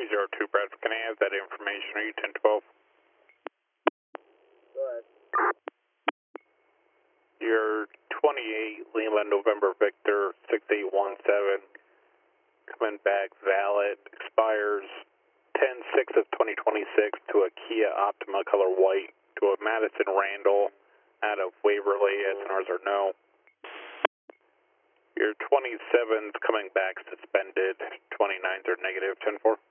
302 Bradford, can I have that information? Are you 1012? Go ahead. You're 28 Lima November Victor 6817. Coming back valid. Expires 10/6 of 2026 to a Kia Optima color white to a Madison Randall out of Waverly. SNRs are no. Your 27's coming back suspended. 29s are negative. 10-4.